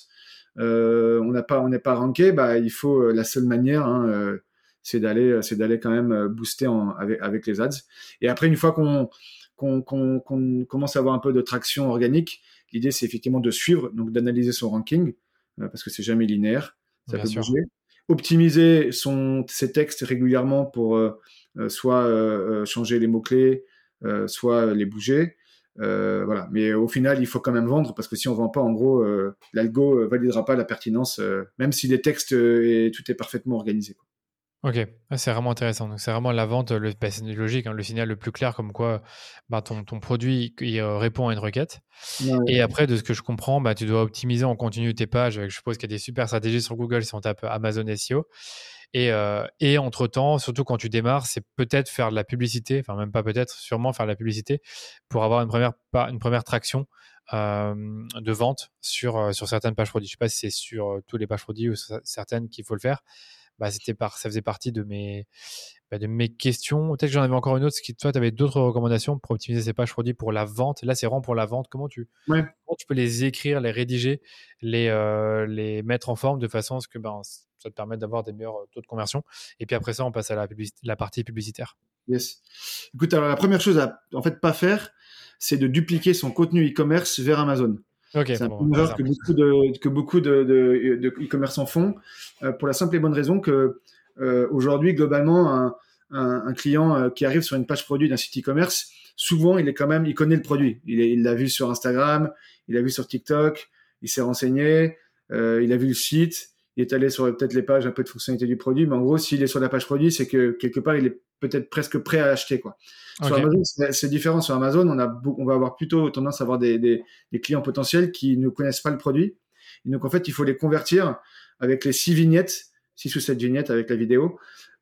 euh, on n'a pas, on n'est pas ranké, bah il faut la seule manière, hein, euh, c'est d'aller, c'est d'aller quand même booster en, avec, avec les ads. Et après une fois qu'on, qu'on, qu'on, qu'on commence à avoir un peu de traction organique, l'idée c'est effectivement de suivre, donc d'analyser son ranking euh, parce que c'est jamais linéaire, ça Bien peut sûr. bouger. Optimiser son, ses textes régulièrement pour euh, euh, soit euh, changer les mots clés, euh, soit les bouger. Euh, voilà. Mais au final, il faut quand même vendre parce que si on vend pas, en gros, euh, l'algo euh, validera pas la pertinence, euh, même si les textes euh, et tout est parfaitement organisé, quoi. Ok, ah, c'est vraiment intéressant. Donc, c'est vraiment la vente, le, bah, c'est logique, hein, le signal le plus clair comme quoi bah, ton, ton produit il, euh, répond à une requête. Ouais. Et après, de ce que je comprends, bah, tu dois optimiser en continu tes pages. Je suppose qu'il y a des super stratégies sur Google si on tape Amazon S E O. Et, euh, et entre-temps, surtout quand tu démarres, c'est peut-être faire de la publicité, enfin même pas peut-être, sûrement faire de la publicité pour avoir une première, une première traction euh, de vente sur, euh, sur certaines pages produits. Je ne sais pas si c'est sur euh, tous les pages produits ou certaines qu'il faut le faire. Bah, c'était par, ça faisait partie de mes, bah, de mes questions. Peut-être que j'en avais encore une autre. Toi, tu avais d'autres recommandations pour optimiser ces pages produits pour la vente. Là, c'est vraiment pour la vente. Comment tu, ouais. comment tu peux les écrire, les rédiger, les, euh, les mettre en forme de façon à ce que ben, ça te permette d'avoir des meilleurs taux de conversion. Et puis après ça, on passe à la, publicité, la partie publicitaire. Yes. Écoute, alors la première chose à en fait pas faire, c'est de dupliquer son contenu e-commerce vers Amazon. Okay, c'est un bon, peu une erreur que beaucoup de que beaucoup de, de, de e-commerçants font euh, pour la simple et bonne raison que euh, aujourd'hui globalement un, un, un client euh, qui arrive sur une page produit d'un site e-commerce, souvent il est quand même il connaît le produit, il est, il l'a vu sur Instagram, il l'a vu sur TikTok, il s'est renseigné, euh, il a vu le site, il est allé sur peut-être les pages un peu de fonctionnalité du produit, mais en gros s'il est sur la page produit, c'est que quelque part il est peut-être presque prêt à acheter, quoi. Okay. Sur Amazon, c'est, c'est différent. Sur Amazon, on a, on va avoir plutôt tendance à avoir des, des, des clients potentiels qui ne connaissent pas le produit. Et donc, en fait, il faut les convertir avec les six vignettes, six ou sept vignettes avec la vidéo,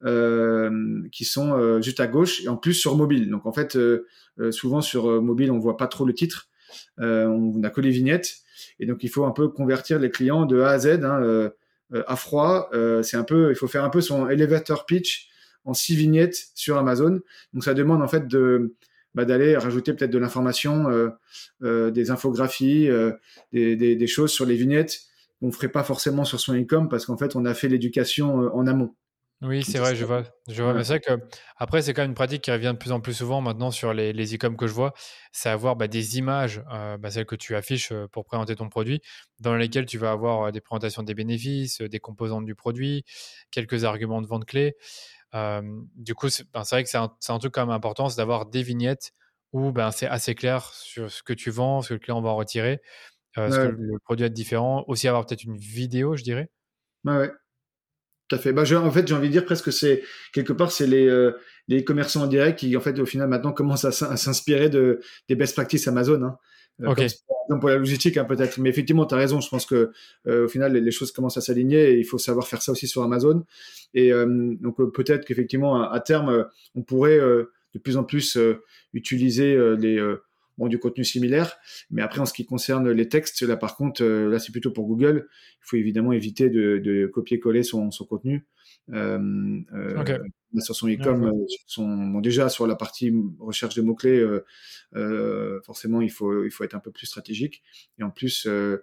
euh, qui sont euh, juste à gauche et en plus sur mobile. Donc, en fait, euh, souvent sur euh, mobile, on voit pas trop le titre. Euh, on n'a que les vignettes. Et donc, il faut un peu convertir les clients de A à Z, hein, euh, à froid. Euh, c'est un peu, il faut faire un peu son elevator pitch en six vignettes sur Amazon. Donc, ça demande en fait de, bah, d'aller rajouter peut-être de l'information, euh, euh, des infographies, euh, des, des, des choses sur les vignettes qu'on ne ferait pas forcément sur son e-com parce qu'en fait, on a fait l'éducation euh, en amont. Oui, c'est vrai, je vois. Je vois. Ouais. Mais c'est vrai que après, c'est quand même une pratique qui revient de plus en plus souvent maintenant sur les, les e-com que je vois. C'est avoir bah, des images, euh, bah, celles que tu affiches pour présenter ton produit, dans lesquelles tu vas avoir des présentations des bénéfices, des composantes du produit, quelques arguments de vente clés. Euh, du coup, c'est, ben, c'est vrai que c'est un, c'est un truc quand même important, c'est d'avoir des vignettes où ben, c'est assez clair sur ce que tu vends, ce que le client va en retirer. euh, ce que Ouais, le produit est différent. Aussi avoir peut-être une vidéo, je dirais. ouais, ouais. Tout à fait. Bah, je- en fait, j'ai envie de dire presque c'est quelque part c'est les euh, les commerçants en direct qui en fait au final maintenant commencent à, s'in- à s'inspirer de des best practices Amazon, hein. Euh, Ok, comme c'est par exemple pour la logistique, hein, peut-être. Mais effectivement, tu as raison. Je pense que euh, au final les, les choses commencent à s'aligner et il faut savoir faire ça aussi sur Amazon. Et euh, donc euh, peut-être qu'effectivement à, à terme euh, on pourrait euh, de plus en plus euh, utiliser euh, les euh, bon, du contenu similaire. Mais après en ce qui concerne les textes, là par contre, euh, là c'est plutôt pour Google. Il faut évidemment éviter de, de copier-coller son, son contenu. Euh, ok, euh, sur son bien, je e-com, vois. euh, sur son, bon, déjà sur la partie recherche de mots-clés, euh, euh, forcément il faut, il faut être un peu plus stratégique. Et en plus, euh,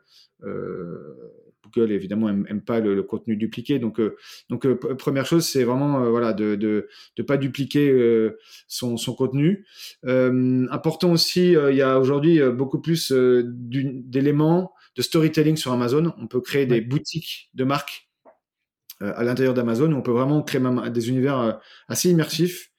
euh, Google évidemment aime, aime pas le, le contenu dupliqué. Donc, euh, donc euh, p- première chose, c'est vraiment euh, voilà de de de pas dupliquer euh, son, son contenu. Euh, important aussi, euh, il y a aujourd'hui euh, beaucoup plus euh, d'une- d'éléments de storytelling sur Amazon. On peut créer des Ouais, boutiques de marques euh, à l'intérieur d'Amazon où on peut vraiment créer même des univers euh, assez immersifs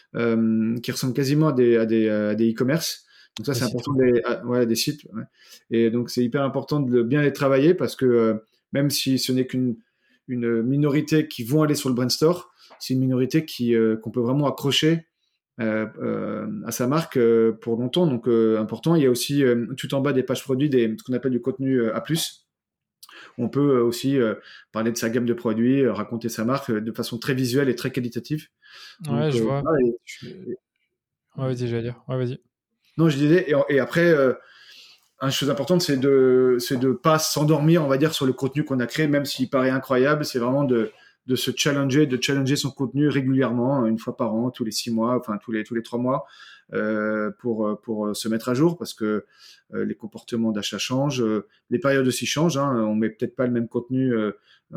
euh, qui ressemblent quasiment à des à des euh, à des e-commerce. Donc ça des c'est sites. important de les, ah, ouais, des sites. Ouais. Et donc c'est hyper important de le- bien les travailler parce que euh, même si ce n'est qu'une une minorité qui vont aller sur le brand store, c'est une minorité qui euh, qu'on peut vraiment accrocher euh, euh, à sa marque euh, pour longtemps. Donc euh, important. Il y a aussi euh, tout en bas des pages produits des ce qu'on appelle du contenu euh, A plus. On peut euh, aussi euh, parler de sa gamme de produits, euh, raconter sa marque euh, de façon très visuelle et très qualitative. Ouais, Donc, je euh, vois. voilà, et- Je suis- et- Ouais, vas-y, j'allais dire. Ouais, vas-y. non, je disais, et, et après, euh, une chose importante, c'est de c'est de pas s'endormir, on va dire, sur le contenu qu'on a créé, même s'il paraît incroyable. C'est vraiment de de se challenger, de challenger son contenu régulièrement, une fois par an, tous les six mois, enfin tous les tous les trois mois, euh, pour pour se mettre à jour, parce que euh, les comportements d'achat changent, euh, les périodes aussi changent. Hein, on met peut-être pas le même contenu euh,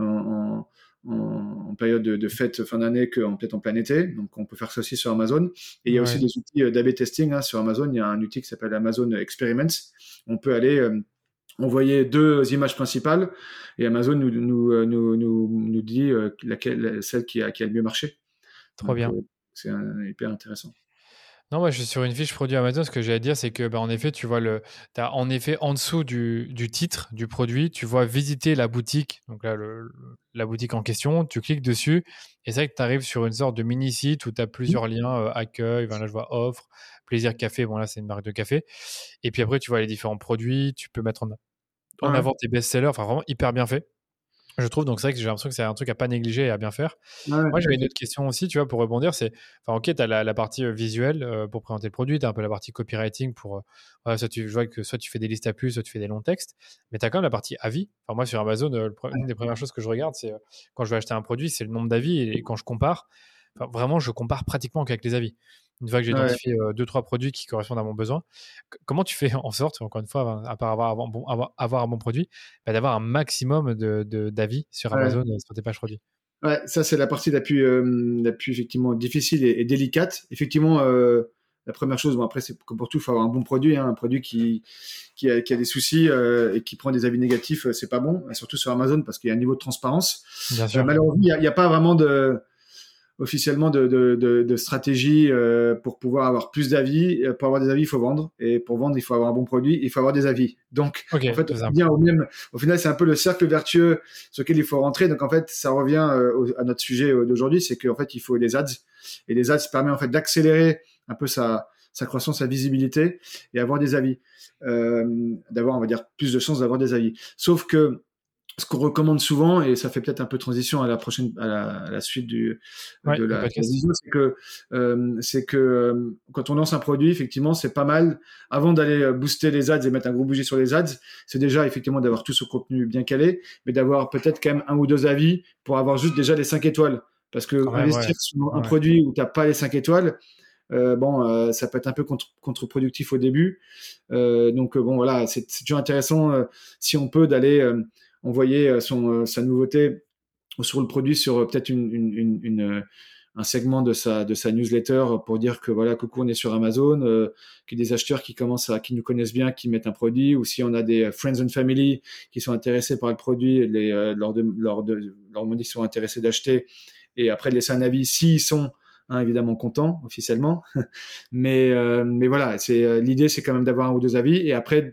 en, en, en période de, de fête fin d'année qu'en peut-être en plein été. Donc on peut faire ça aussi sur Amazon. Et il y a aussi Ouais, des outils d'A B testing, hein, sur Amazon. Il y a un outil qui s'appelle Amazon Experiments. On peut aller euh, envoyer deux images principales et Amazon nous, nous, euh, nous, nous, nous dit euh, laquelle, celle qui a, qui a le mieux marché. trop Donc, bien. euh, c'est un- hyper intéressant. Non, moi je suis sur une fiche produit Amazon. Ce que j'ai à dire, c'est que, bah, en effet, tu vois le, t'as en effet en dessous du, du titre du produit, tu vois visiter la boutique. Donc là, le, le- la boutique en question, tu cliques dessus et c'est vrai que tu arrives sur une sorte de mini site où tu as plusieurs liens, euh, accueil, ben là je vois offre, plaisir café. Bon, là c'est une marque de café. Et puis après, tu vois les différents produits. Tu peux mettre en, en Ouais, avant tes best-sellers. Enfin, vraiment hyper bien fait, je trouve. Donc c'est vrai que j'ai l'impression que c'est un truc à pas négliger et à bien faire. ouais, Moi, tout à j'avais une fait. autre question aussi, tu vois, pour rebondir, c'est, enfin, ok, tu as la, la partie euh, visuelle euh, pour présenter le produit, tu as un peu la partie copywriting pour, euh, voilà, soit tu, je vois que soit tu fais des listes à plus, soit tu fais des longs textes, mais tu as quand même la partie avis. Enfin, moi, sur Amazon, euh, le pre- une des premières choses que je regarde, c'est euh, quand je vais acheter un produit, c'est le nombre d'avis, et, et quand je compare, enfin, vraiment, je compare pratiquement qu'avec les avis. Une fois que j'ai Ouais. identifié euh, deux, trois produits qui correspondent à mon besoin, c- comment tu fais en sorte, encore une fois, à part avoir, avoir, un bon, avoir, avoir un bon produit, bah, d'avoir un maximum de, de- d'avis sur Ouais. Amazon euh, sur tes pages produits? Ouais, ça c'est la partie la plus, euh, la plus effectivement difficile et, et délicate. Effectivement, euh, la première chose, bon après c'est comme pour tout, il faut avoir un bon produit, hein, un produit qui, qui, a, qui a des soucis euh, et qui prend des avis négatifs, euh, c'est pas bon, et surtout sur Amazon parce qu'il y a un niveau de transparence. Bien Euh, sûr. malheureusement, il n'y a, il y a pas vraiment de, officiellement de, de, de, de stratégie euh, pour pouvoir avoir plus d'avis. Euh, Pour avoir des avis, il faut vendre. Et pour vendre, il faut avoir un bon produit, il faut avoir des avis. Donc, Ok, en fait, c'est on simple. revient au même. Au final, c'est un peu le cercle vertueux sur lequel il faut rentrer. Donc, en fait, ça revient euh, au- à notre sujet euh, d'aujourd'hui, c'est qu'en fait, il faut des ads. Et les ads permettent en fait d'accélérer un peu sa, sa croissance, sa visibilité et avoir des avis. Euh, d'avoir, on va dire, plus de chances d'avoir des avis. Sauf que ce qu'on recommande souvent, et ça fait peut-être un peu transition à la prochaine, à la, à la suite du, Ouais, de le la, de la podcast. vidéo, c'est que, euh, c'est que euh, quand on lance un produit, effectivement, c'est pas mal, avant d'aller euh, booster les ads et mettre un gros budget sur les ads, c'est déjà effectivement d'avoir tout ce contenu bien calé, mais d'avoir peut-être quand même un ou deux avis pour avoir juste déjà les cinq étoiles. Parce que Quand même, ouais. investir sur un Ouais. produit où t'as pas les cinq étoiles, euh, bon, euh, ça peut être un peu contre, contre-productif au début. Euh, donc euh, bon, voilà, c'est c'est toujours intéressant euh, si on peut d'aller euh, envoyer euh, son, euh, sa nouveauté sur le produit sur euh, peut-être une, une, une, une, euh, un segment de sa, de sa newsletter pour dire que voilà, coucou, on est sur Amazon, euh, qu'il y a des acheteurs qui commencent à, qui nous connaissent bien, qui mettent un produit, ou si on a des friends and family qui sont intéressés par le produit, les, euh, leur, de, leur, de, leur demander s'ils sont intéressés d'acheter, et après de laisser un avis s'ils sont hein, évidemment contents officiellement. mais, euh, mais voilà, c'est, euh, l'idée c'est quand même d'avoir un ou deux avis, et après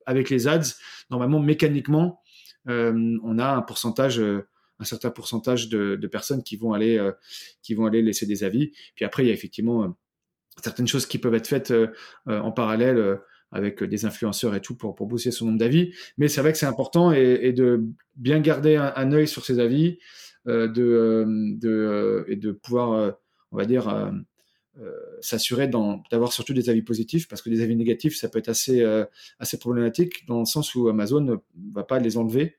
avec les ads, normalement, mécaniquement, euh, on a un pourcentage, euh, un certain pourcentage de, de personnes qui vont aller, euh, qui vont aller laisser des avis. Puis après, il y a effectivement euh, certaines choses qui peuvent être faites euh, euh, en parallèle euh, avec des influenceurs et tout pour, pour booster son nombre d'avis. Mais c'est vrai que c'est important et, et de bien garder un, un œil sur ses avis, euh, de, euh, de, euh, et de pouvoir, euh, on va dire, euh, euh, s'assurer d'en, d'avoir surtout des avis positifs, parce que des avis négatifs, ça peut être assez, euh, assez problématique dans le sens où Amazon ne va pas les enlever.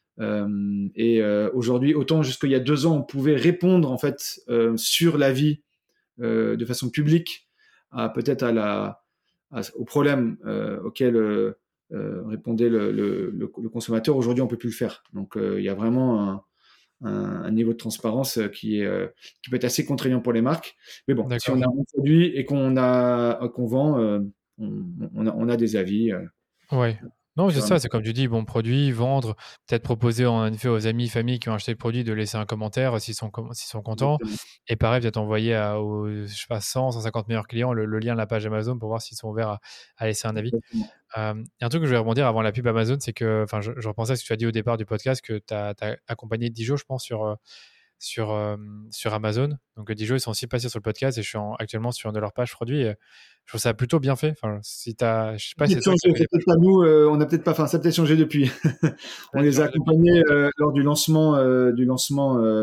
Euh, et euh, aujourd'hui, autant jusqu'il y a deux ans, on pouvait répondre en fait euh, sur l'avis euh, de façon publique à peut-être à la, à, au problème euh, auquel euh, euh, répondait le, le, le, le consommateur. Aujourd'hui, on peut plus le faire. Donc, euh, il y a vraiment un, un, un niveau de transparence qui est euh, qui peut être assez contraignant pour les marques. Mais bon, si D'accord. on a un produit et qu'on a qu'on vend, euh, on, on, a, on a des avis. Euh, Ouais. Non, c'est ça, Vraiment. c'est comme tu dis, bon produit, vendre, peut-être proposer en effet aux amis, familles qui ont acheté le produit de laisser un commentaire s'ils sont, com- s'ils sont contents. Exactement. Et pareil, peut-être envoyer à, aux, je sais pas, cent, cent cinquante meilleurs clients le, le lien de la page Amazon pour voir s'ils sont ouverts à, à laisser un avis. Exactement. Euh, et un truc que je vais rebondir avant la pub Amazon, c'est que, enfin, je, je repensais à ce que tu as dit au départ du podcast, que tu as accompagné Dijo, je pense, sur, euh, sur, euh, sur Amazon. Donc, Dijo, ils sont aussi passés sur le podcast et je suis en- actuellement sur une de leurs pages produits. Et je trouve ça plutôt bien fait. Enfin, si t'as, je sais pas si c'est Peut-être toi qui as changé, fait c'est les peut-être pas nous, euh, on a peut-être pas, enfin, ça a peut-être changé depuis. On les a pages. accompagnés euh, lors du lancement, euh, du lancement euh,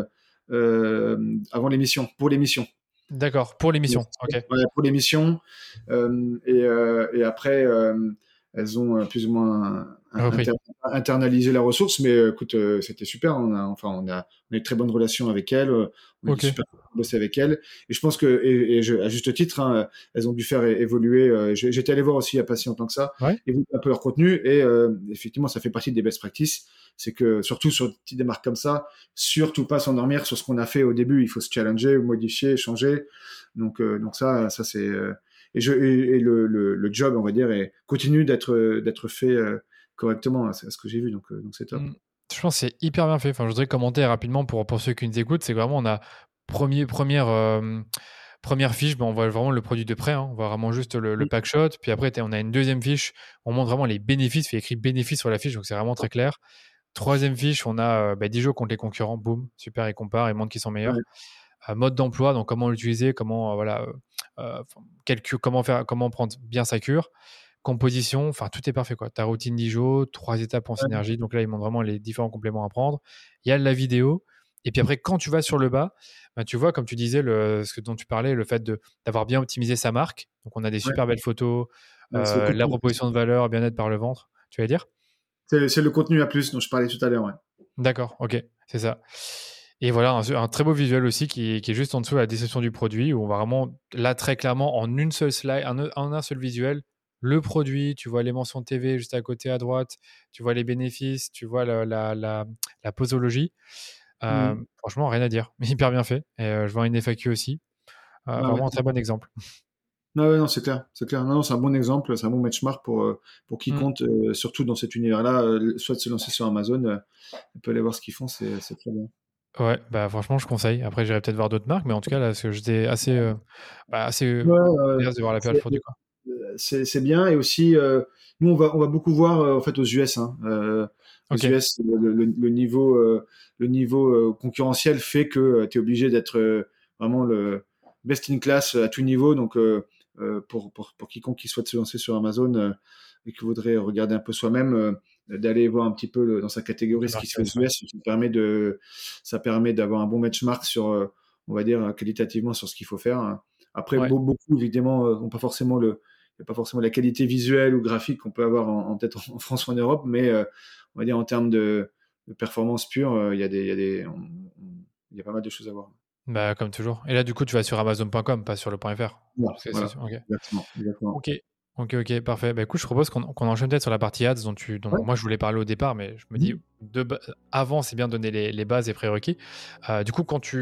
euh, avant l'émission, pour l'émission. D'accord, pour l'émission. Ok. Ouais, pour l'émission. Euh, et, euh, et après, euh, elles ont euh, plus ou moins Repris. inter- internalisé la ressource. Mais euh, écoute, euh, c'était super. On a, enfin, on a, on a une très bonne relation avec elles. euh, On a Ok. été super contents de bosser avec elles. Et je pense que, et, et je, à juste titre, hein, elles ont dû faire é- évoluer. euh, j'ai- J'étais allé voir aussi il n'y a pas si longtemps que ça, Ouais. évoluer un peu leur contenu. Et euh, effectivement, ça fait partie des best practices. C'est que surtout sur des marques comme ça, surtout pas s'endormir sur ce qu'on a fait au début. Il faut se challenger, modifier, changer. Donc, euh, donc ça, ça c'est euh, et, je, et, et le, le, le job, on va dire, est, continue d'être d'être fait euh, correctement. C'est ce que j'ai vu, donc euh, donc c'est top. Mm. Je pense que c'est hyper bien fait. Enfin, je voudrais commenter rapidement pour, pour ceux qui nous écoutent. C'est que vraiment, on a premier, première, euh, première fiche, ben, on voit vraiment le produit de près. Hein. On voit vraiment juste le, le pack shot. Puis après, on a une deuxième fiche. On montre vraiment les bénéfices. Il y a écrit bénéfices sur la fiche, donc c'est vraiment très clair. Troisième fiche, on a euh, bah, dix jours contre les concurrents. Boum, super, ils comparent, ils montrent qu'ils sont meilleurs. Ouais. Euh, mode d'emploi, donc comment l'utiliser, comment, euh, voilà, euh, quel cu- comment, faire, comment prendre bien sa cure. Composition, enfin tout est parfait quoi. Ta routine Dijo, trois étapes en Ouais. synergie. Donc là, ils montrent vraiment les différents compléments à prendre. Il y a la vidéo. Et puis après, quand tu vas sur le bas, ben, tu vois, comme tu disais, le, ce que, dont tu parlais, le fait de, d'avoir bien optimisé sa marque. Donc on a des Ouais. super belles photos, Ouais, c'est le euh, la contenu. proposition de valeur, bien-être par le ventre. Tu vas dire? C'est c'est le contenu à plus dont je parlais tout à l'heure. Ouais. D'accord, ok, c'est ça. Et voilà, un, un très beau visuel aussi qui, qui est juste en dessous de la description du produit, où on va vraiment, là, très clairement, en une seule slide, en un, en un seul visuel, le produit, tu vois les mentions T V juste à côté à droite, tu vois les bénéfices, tu vois la, la, la, la posologie. Euh, Mhm. franchement, rien à dire. Hyper bien fait. Et euh, je vois une F A Q aussi. Euh, Ah ouais. vraiment un très bon exemple. Non, ouais, non, c'est clair, c'est clair. Non, non, c'est un bon exemple, c'est un bon benchmark pour euh, pour qui Mm. compte, euh, surtout dans cet univers-là, euh, soit de se lancer sur Amazon, euh, on peut aller voir ce qu'ils font, c'est c'est très bien. Ouais, bah franchement, je conseille. Après, j'irai peut-être voir d'autres marques, mais en tout cas, là, ce- j'étais assez, euh, bah, assez euh, Ouais, euh, enthousiaste de voir la page c'est produit, quoi. c'est c'est bien et aussi euh, nous on va on va beaucoup voir euh, en fait aux U S hein. Euh, aux Ok, U S le, le- le niveau euh, le niveau euh, concurrentiel fait que tu es obligé d'être euh, vraiment le best in class à tout niveau donc euh, euh, pour, pour pour quiconque qui souhaite se lancer sur Amazon euh, et qui voudrait regarder un peu soi-même euh, d'aller voir un petit peu le- dans sa catégorie le ce qui se fait aux market, ouais. U S ça permet de ça permet d'avoir un bon benchmark sur euh, on va dire qualitativement sur ce qu'il faut faire. Après Ouais. beau- beaucoup évidemment euh, n'ont pas forcément le il n'y a pas forcément la qualité visuelle ou graphique qu'on peut avoir en, en peut-être en France ou en Europe, mais euh, on va dire en termes de, de performance pure, euh, il y a des, il y a des, on- on- il y a pas mal de choses à voir. Bah, comme toujours. Et là, du coup, tu vas sur amazon point com, pas sur le .fr. Voilà, C'est, c'est voilà, sûr. Ok. exactement, exactement. Ok. Ok, ok, parfait. Bah, écoute, je propose qu'on, qu'on enchaîne peut-être sur la partie ads dont, tu, dont Ouais. moi je voulais parler au départ, mais je me dis, Mhm. de ba- avant, c'est bien de donner les, les bases et prérequis. Euh, du coup, quand tu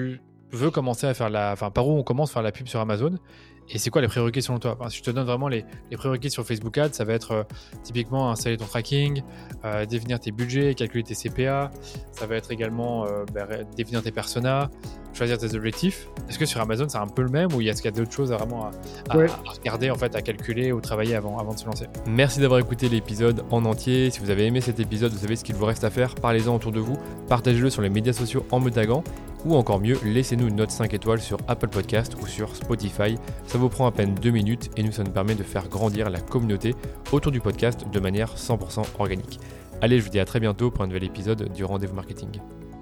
veut commencer à faire la... Enfin, par où on commence à faire la pub sur Amazon? Et c'est quoi les prérequis selon toi? Enfin, si je te donne vraiment les, les prérequis sur Facebook Ads, ça va être euh, typiquement installer ton tracking, euh, définir tes budgets, calculer tes C P A. Ça va être également euh, bah, définir tes personas, choisir tes objectifs. Est-ce que sur Amazon, c'est un peu le même ou est-ce qu'il y a d'autres choses à vraiment à, à, Ouais. à regarder, en fait, à calculer ou travailler avant, avant de se lancer? Merci d'avoir écouté l'épisode en entier. Si vous avez aimé cet épisode, vous savez ce qu'il vous reste à faire. Parlez-en autour de vous, partagez-le sur les médias sociaux en me taguant. Ou encore mieux, laissez-nous une note cinq étoiles sur Apple Podcast ou sur Spotify. Ça vous prend à peine deux minutes et nous, ça nous permet de faire grandir la communauté autour du podcast de manière cent pour cent organique. Allez, je vous dis à très bientôt pour un nouvel épisode du Rendez-vous Marketing.